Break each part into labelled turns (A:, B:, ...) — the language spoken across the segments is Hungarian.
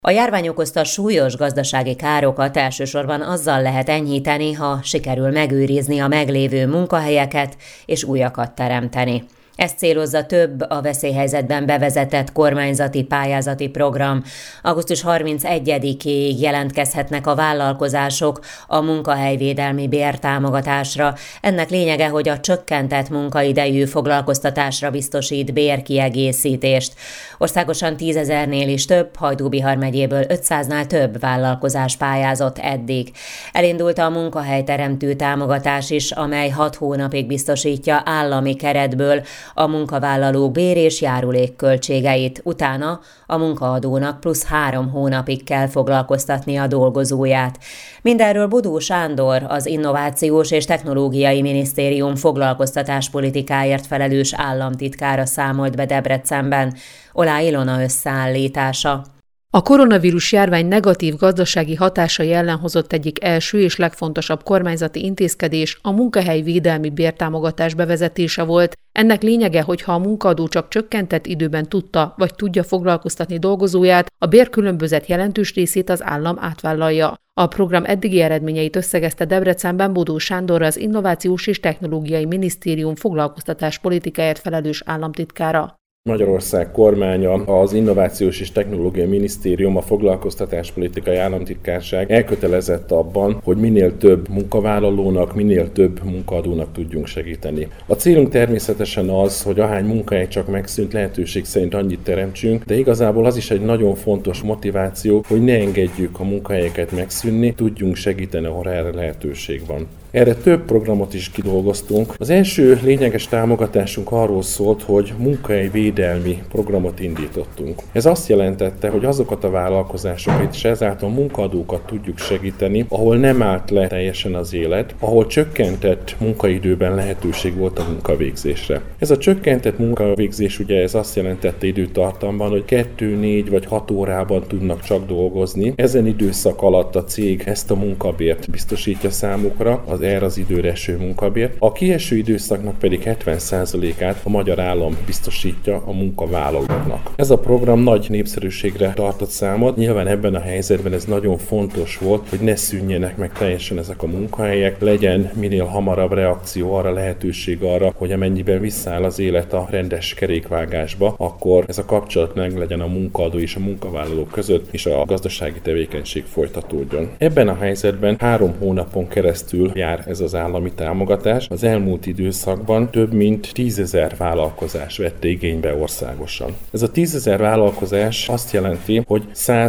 A: A járvány okozta súlyos gazdasági károkat elsősorban azzal lehet enyhíteni, ha sikerül megőrizni a meglévő munkahelyeket és újakat teremteni. Ezt célozza több a veszélyhelyzetben bevezetett kormányzati pályázati program. Augusztus 31-ig jelentkezhetnek a vállalkozások a munkahelyvédelmi bértámogatásra. Ennek lényege, hogy a csökkentett munkaidejű foglalkoztatásra biztosít bérkiegészítést. Országosan 10 000-nél is több, Hajdú-Bihar megyéből 500-nál több vállalkozás pályázott eddig. Elindult a munkahelyteremtő támogatás is, amely 6 hónapig biztosítja állami keretből a munkavállalók bér- és járulékköltségeit, utána a munkaadónak plusz 3 hónapig kell foglalkoztatni a dolgozóját. Mindenről Bodó Sándor, az Innovációs és Technológiai Minisztérium foglalkoztatáspolitikáért felelős államtitkára számolt be Debrecenben. Olá Ilona összeállítása.
B: A koronavírus járvány negatív gazdasági hatásai ellen hozott egyik első és legfontosabb kormányzati intézkedés a munkahelyvédelmi bértámogatás bevezetése volt. Ennek lényege, hogy ha a munkaadó csak csökkentett időben tudta vagy tudja foglalkoztatni dolgozóját, a bérkülönbözet jelentős részét az állam átvállalja. A program eddigi eredményeit összegezte Debrecenben Bodó Sándor, az Innovációs és Technológiai Minisztérium foglalkoztatáspolitikáért felelős államtitkára.
C: Magyarország kormánya, az Innovációs és Technológiai Minisztérium, a Foglalkoztatáspolitikai Államtitkárság elkötelezett abban, hogy minél több munkavállalónak, minél több munkaadónak tudjunk segíteni. A célunk természetesen az, hogy ahány munkahely csak megszűnt, lehetőség szerint annyit teremtsünk, de igazából az is egy nagyon fontos motiváció, hogy ne engedjük a munkahelyeket megszűnni, tudjunk segíteni, ahol erre lehetőség van. Erre több programot is kidolgoztunk. Az első lényeges támogatásunk arról szólt, hogy munkahelyvédelmi programot indítottunk. Ez azt jelentette, hogy azokat a vállalkozásokat és ezáltal munkaadókat tudjuk segíteni, ahol nem állt le teljesen az élet, ahol csökkentett munkaidőben lehetőség volt a munkavégzésre. Ez a csökkentett munkavégzés ugye ez azt jelentette időtartamban, hogy 2, 4 vagy 6 órában tudnak csak dolgozni. Ezen időszak alatt a cég ezt a munkabért biztosítja számukra, erre az időre eső munkabért. A kieső időszaknak pedig 70%-át a magyar állam biztosítja a munkavállalóknak. Ez a program nagy népszerűségre tartott számot. Nyilván ebben a helyzetben ez nagyon fontos volt, hogy ne szűnjenek meg teljesen ezek a munkahelyek, legyen minél hamarabb reakció arra, lehetőség arra, hogy amennyiben visszaáll az élet a rendes kerékvágásba, akkor ez a kapcsolat meg legyen a munkaadó és a munkavállalók között, és a gazdasági tevékenység folytatódjon. Ebben a helyzetben 3 hónapon keresztül jár ez az állami támogatás. Az elmúlt időszakban több mint 10 000 vállalkozás vette igénybe országosan. Ez a 10 000 vállalkozás azt jelenti, hogy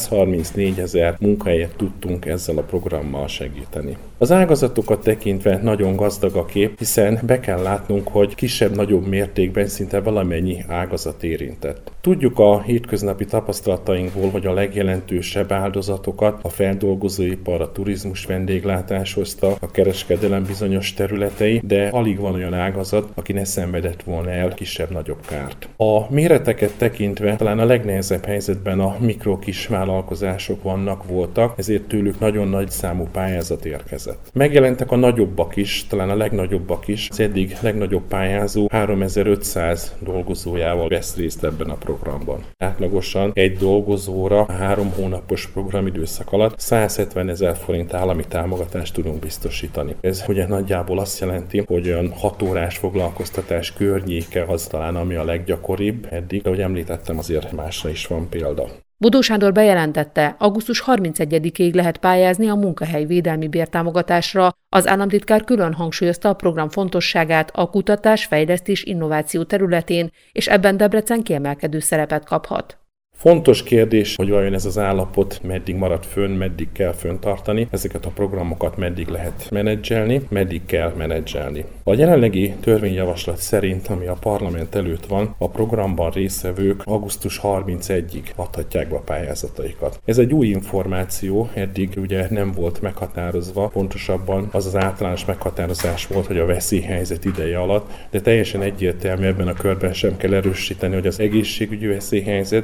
C: 134 000 munkahelyet tudtunk ezzel a programmal segíteni. Az ágazatokat tekintve nagyon gazdag a kép, hiszen be kell látnunk, hogy kisebb-nagyobb mértékben szinte valamennyi ágazat érintett. Tudjuk a hétköznapi tapasztalatainkból, hogy a legjelentősebb áldozatokat a feldolgozóipar, a turizmus, vendéglátás hozta, a kereskedelem bizonyos területei, de alig van olyan ágazat, aki ne szenvedett volna el kisebb-nagyobb kárt. A méreteket tekintve talán a legnehezebb helyzetben a mikro-kis vállalkozások voltak, ezért tőlük nagyon nagy számú pályázat érkezett. Megjelentek a nagyobbak is, talán a legnagyobbak is. Az eddig legnagyobb pályázó 3500 dolgozójával vesz részt ebben a programban. Átlagosan egy dolgozóra 3 hónapos programidőszak alatt 170 000 forint állami támogatást tudunk biztosítani. Ez ugye nagyjából azt jelenti, hogy olyan 6 órás foglalkoztatás környéke az talán ami a leggyakoribb eddig, de ahogy említettem, azért másra is van példa.
B: Bodó Sándor bejelentette, augusztus 31-ig lehet pályázni a munkahelyvédelmi bértámogatásra. Az államtitkár külön hangsúlyozta a program fontosságát a kutatás, fejlesztés, innováció területén, és ebben Debrecen kiemelkedő szerepet kaphat.
C: Fontos kérdés, hogy vajon ez az állapot meddig marad fönn, meddig kell fenntartani, ezeket a programokat meddig lehet menedzselni, meddig kell menedzselni. A jelenlegi törvényjavaslat szerint, ami a parlament előtt van, a programban résztvevők augusztus 31-ig adhatják be a pályázataikat. Ez egy új információ, eddig ugye nem volt meghatározva, pontosabban az általános meghatározás volt, hogy a veszélyhelyzet ideje alatt, de teljesen egyértelmű ebben a körben sem kell erősíteni, hogy az egészségügyi veszélyhelyzet és a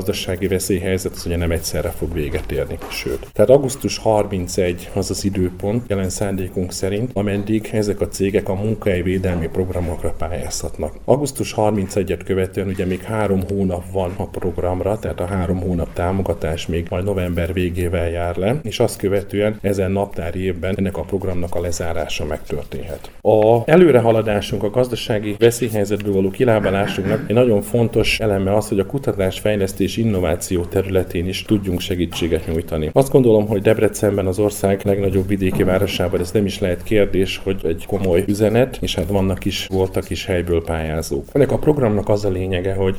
C: gazdasági veszélyhelyzet az ugye nem egyszerre fog véget érni, sőt. Tehát augusztus 31 az az időpont jelen szándékunk szerint, ameddig ezek a cégek a munkahelyvédelmi programokra pályázhatnak. Augusztus 31-et követően ugye még 3 hónap van a programra, tehát a 3 hónap támogatás még majd november végével jár le, és azt követően ezen naptári évben ennek a programnak a lezárása megtörténhet. A előrehaladásunk, a gazdasági veszélyhelyzetből való kilábalásunknak egy nagyon fontos eleme az, hogy a kutatás, fejlesztés, innováció területén is tudjunk segítséget nyújtani. Azt gondolom, hogy Debrecenben, az ország legnagyobb vidéki városában ez nem is lehet kérdés, hogy egy komoly üzenet, és hát voltak is helyből pályázók. Ennek a programnak az a lényege, hogy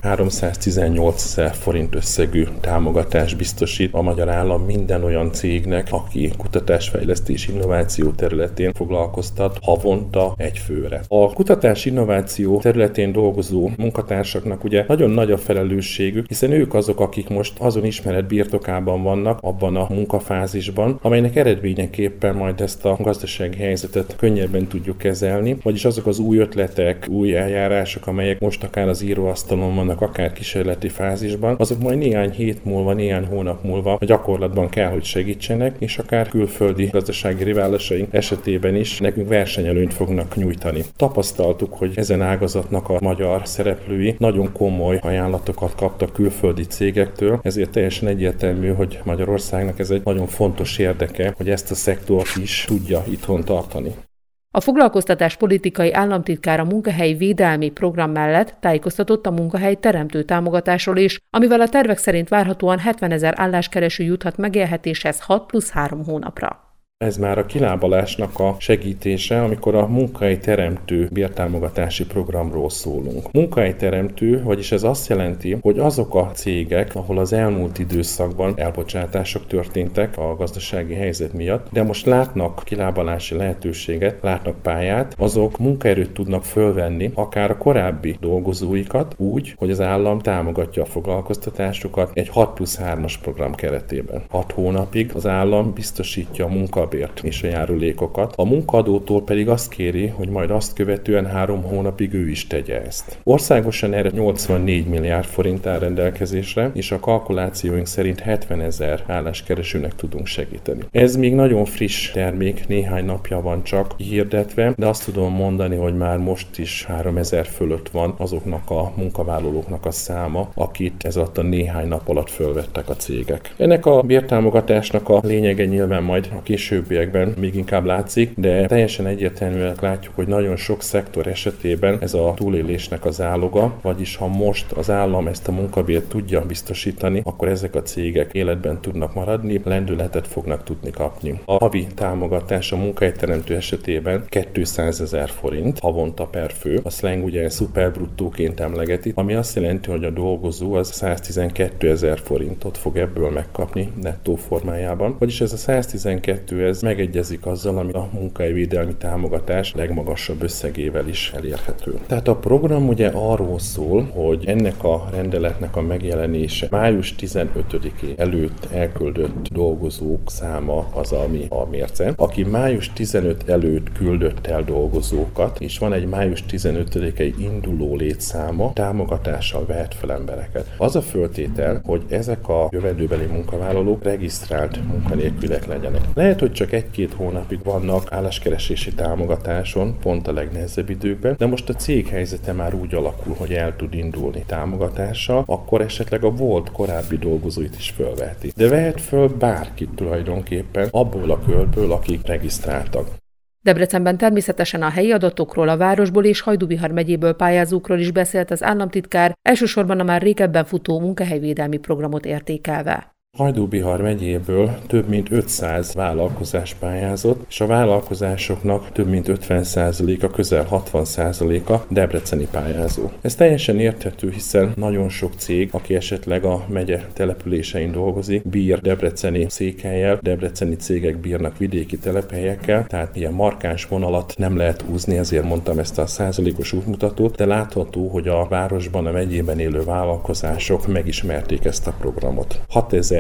C: 318 000 forint összegű támogatást biztosít a magyar állam minden olyan cégnek, aki kutatás-fejlesztés innováció területén foglalkoztat havonta egy főre. A kutatás-innováció területén dolgozó munkatársaknak ugye nagyon nagy a felelősségük, hiszen ők azok, akik most azon ismeret birtokában vannak, abban a munkafázisban, amelynek eredményeképpen majd ezt a gazdasági helyzetet könnyebben tudjuk kezelni, vagyis azok az új ötletek, új eljárások, amelyek most akár az íróasztalon vannak, akár kísérleti fázisban, azok majd néhány hét múlva, néhány hónap múlva a gyakorlatban kell, hogy segítsenek, és akár külföldi gazdasági riválisaink esetében is nekünk versenyelőnyt fognak nyújtani. Tapasztaltuk, hogy ezen ágazatnak a magyar szereplői nagyon komoly ajánlatokat kaptak külföldi cégektől, ezért teljesen egyértelmű, hogy Magyarországnak ez egy nagyon fontos érdeke, hogy ezt a szektort is tudja itthon tartani.
B: A foglalkoztatás politikai államtitkár a munkahely védelmi program mellett tájékoztatott a munkahely teremtő támogatásról is, amivel a tervek szerint várhatóan 70 000 álláskereső juthat megélhetéshez 6+3 hónapra.
C: Ez már a kilábalásnak a segítése, amikor a munkahelyteremtő bértámogatási programról szólunk. Munkahelyteremtő, vagyis ez azt jelenti, hogy azok a cégek, ahol az elmúlt időszakban elbocsátások történtek a gazdasági helyzet miatt, de most látnak kilábalási lehetőséget, látnak pályát, azok munkaerőt tudnak fölvenni, akár a korábbi dolgozóikat úgy, hogy az állam támogatja a foglalkoztatásukat egy 6+3-as program keretében. 6 hónapig az állam biztosítja a munkabért és a járulékokat, a munkaadótól pedig azt kéri, hogy majd azt követően 3 hónapig ő is tegye ezt. Országosan erre 84 milliárd forint áll rendelkezésre, és a kalkulációink szerint 70 000 álláskeresőnek tudunk segíteni. Ez még nagyon friss termék, néhány napja van csak hirdetve, de azt tudom mondani, hogy már most is 3000 fölött van azoknak a munkavállalóknak a száma, akit ez alatt a néhány nap alatt fölvettek a cégek. Ennek a bértámogatásnak a lényege nyilván majd a későbbiekben még inkább látszik, de teljesen egyértelműen látjuk, hogy nagyon sok szektor esetében ez a túlélésnek az záloga, vagyis ha most az állam ezt a munkabért tudja biztosítani, akkor ezek a cégek életben tudnak maradni, lendületet fognak tudni kapni. A havi támogatás a munkahelyteremtő esetében 200 000 forint havonta per fő, a slang ugye szuperbruttóként emlegeti, ami azt jelenti, hogy a dolgozó az 112 000 forintot fog ebből megkapni nettó formájában, vagyis ez a 112 ez megegyezik azzal, ami a munkahelyvédelmi támogatás legmagasabb összegével is elérhető. Tehát a program ugye arról szól, hogy ennek a rendeletnek a megjelenése május 15-é előtt elküldött dolgozók száma az, ami a mérce. Aki május 15 előtt küldött el dolgozókat, és van egy május 15-i induló létszáma, támogatással vehet fel embereket. Az a föltétel, hogy ezek a jövedőbeli munkavállalók regisztrált munkanélküliek legyenek. Lehet, hogy csak 1-2 hónapig vannak álláskeresési támogatáson, pont a legnehezebb időkben, de most a cég helyzete már úgy alakul, hogy el tud indulni támogatással, akkor esetleg a volt korábbi dolgozóit is fölveheti. De vehet föl bárkit tulajdonképpen abból a körből, akik regisztráltak.
B: Debrecenben természetesen a helyi adatokról, a városból és Hajdú-Bihar megyéből pályázókról is beszélt az államtitkár, elsősorban a már régebben futó munkahelyvédelmi programot értékelve.
C: Hajdú-Bihar megyéből több mint 500 vállalkozás pályázott, és a vállalkozásoknak több mint 50%-a, közel 60%-a debreceni pályázó. Ez teljesen érthető, hiszen nagyon sok cég, aki esetleg a megye településein dolgozik, bír debreceni székhellyel, debreceni cégek bírnak vidéki telephelyekkel, tehát ilyen markáns vonalat nem lehet húzni, ezért mondtam ezt a százalékos útmutatót, de látható, hogy a városban, a megyében élő vállalkozások megismerték ezt a programot. 6000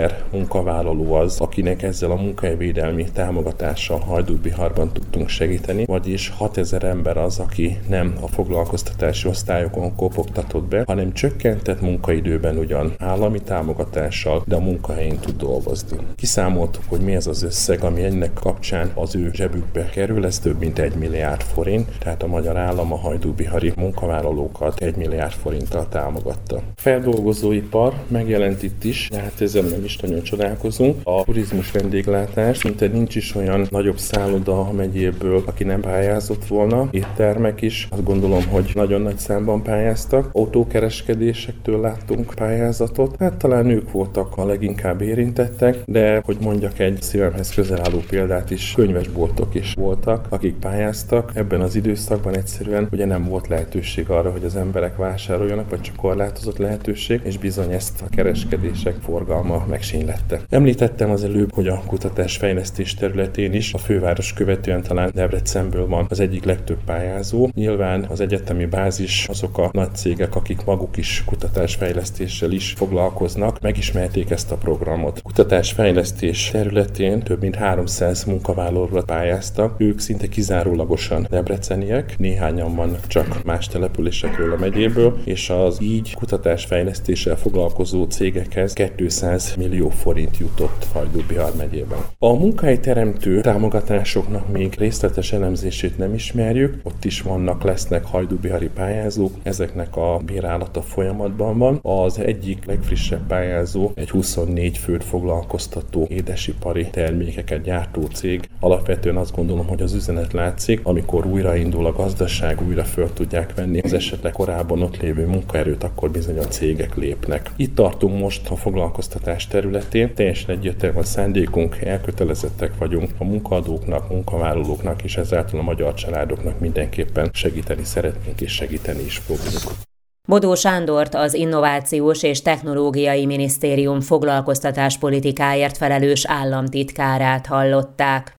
C: 1000 munkavállaló az, akinek ezzel a munkahelyvédelmi támogatással Hajdúbiharban tudtunk segíteni, vagyis 6000 ember az, aki nem a foglalkoztatási osztályokon kopogtatott be, hanem csökkentett munkaidőben ugyan állami támogatással, de a munkahelyén tud dolgozni. Kiszámoltuk, hogy mi ez az összeg, ami ennek kapcsán az ő zsebükbe kerül, ez több mint 1 milliárd forint, tehát a magyar állam a hajdúbihari munkavállalókat 1 milliárd forinttal támogatta. A feldolgozóipar megjelent itt is, de hát ezzel nem is nagyon csodálkozunk. A turizmus vendéglátás, szinte nincs is olyan nagyobb szálloda a megyéből, aki nem pályázott volna. Éttermek is, azt gondolom, hogy nagyon nagy számban pályáztak. Autókereskedésektől láttunk pályázatot. Hát talán ők voltak a leginkább érintettek, de hogy mondjak egy szívemhez közel álló példát is, könyvesboltok is voltak, akik pályáztak. Ebben az időszakban egyszerűen ugye nem volt lehetőség arra, hogy az emberek vásároljanak, vagy csak korlátozott lehetőség, és bizony ezt a kereskedések forgalma megsínylette. Említettem az előbb, hogy a kutatás-fejlesztés területén is a főváros követően talán Debrecenből van az egyik legtöbb pályázó. Nyilván az egyetemi bázis, azok a nagy cégek, akik maguk is kutatásfejlesztéssel is foglalkoznak, megismerték ezt a programot. Kutatásfejlesztés területén több mint 300 munkavállalóra pályáztak, ők szinte kizárólagosan debreceniek, néhányan vannak csak más településekről a megyéből, és az így kutatásfejlesztéssel foglalkozó cégekhez 200 millió forint jutott Hajdúbihar megyében. A munkahelyteremtő támogatásoknak még részletes elemzését nem ismerjük, ott is lesznek hajdúbihari pályázók, ezeknek a bírálata folyamatban van. Az egyik legfrissebb pályázó egy 24 főt foglalkoztató édesipari termékeket gyártó cég. Alapvetően azt gondolom, hogy az üzenet látszik, amikor újraindul a gazdaság, újra föl tudják venni az esetleg korábban ott lévő munkaerőt, akkor bizony a cégek lépnek. Itt tartunk most a foglalkoztatás területén, teljesen egyértelmű a szándékunk, elkötelezettek vagyunk a munkaadóknak, munkavállalóknak és ezáltal a magyar családoknak mindenképpen segíteni szeretnénk és segíteni is fogjuk.
A: Bodó Sándort, az Innovációs és Technológiai Minisztérium foglalkoztatáspolitikáért felelős államtitkárát hallották.